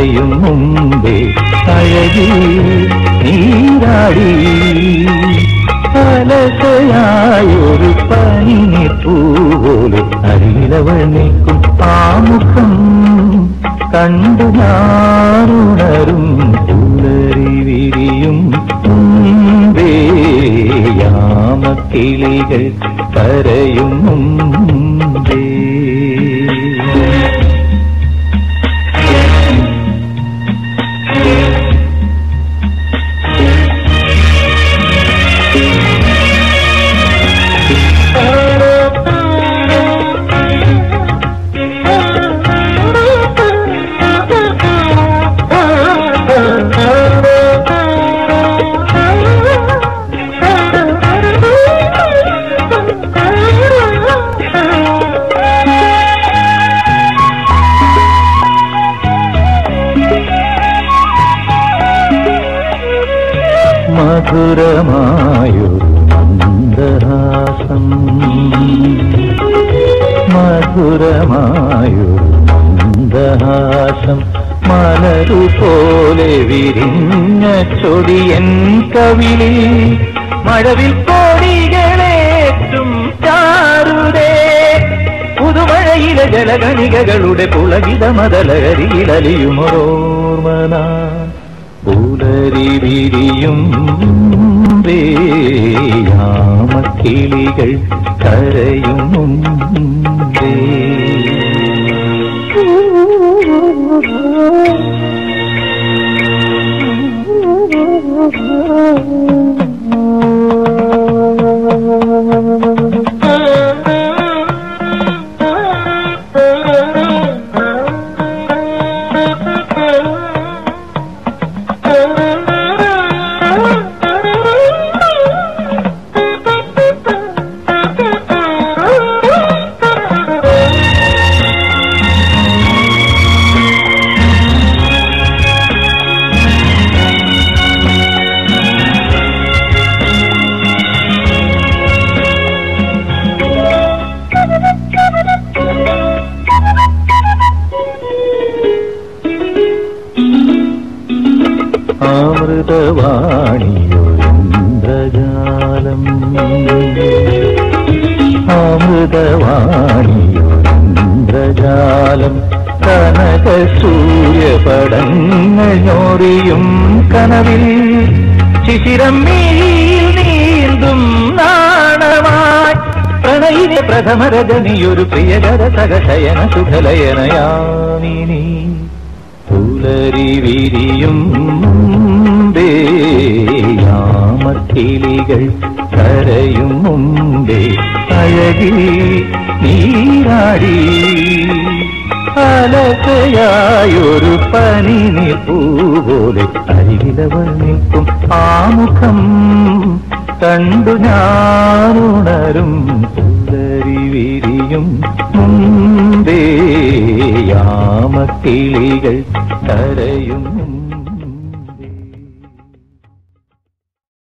കരയും മുമ്പേ അഴകി നീരാടി അലസയായൊരു പനിപ്പൂപോലെ അരിയിലവൾ നിൽക്കും ആ മുഖം കണ്ടു ഞാനുണരും പുലരി വിരിയും മുമ്പേ യാമക്കിളികൾ കരയും മുമ്പേ. മധുരമായൊരു മന്ദഹാസം മധുരമായൊരു മന്ദഹാസം മലരുപോലെ വിരിഞ്ഞ ചൊടിയൻ കവിളി മഴവിൽ കോടികളേറ്റും ചാരുതേ പുതുമഴയിലെ ജലഗണികകളുടെ പുളകിത മതലകരിയിലലിയുമോർമന പുലരി വിരിയും യാമക്കിളികൾ കരയും മുമ്പേ. അമൃതവാണിയൊരിന്ദ്രജാലം അമൃതവാണിയൊരിന്ദ്രജാലം കനക സൂര്യപടങ്ങൾ ഞൊറിയും കനവിൽ ശിശിരം നീന്തും നാണമായി പ്രണയിലെ പ്രഥമരജനിയൊരു പ്രിയകര സഹശയന സുഖലയനയാമിനി പുലരി വിരിയും മുമ്പേ യാമക്കിളികൾ കരയും മുമ്പേ അഴകി നീരാടി അലസയായൊരു പനിപ്പൂപോലെ അരികിലവൾ നിൽക്കും ആ മുഖം കണ്ടു ഞാനുണരും പുലരി വിരിയും മുമ്പേ യാമക്കിളികൾ കരയും.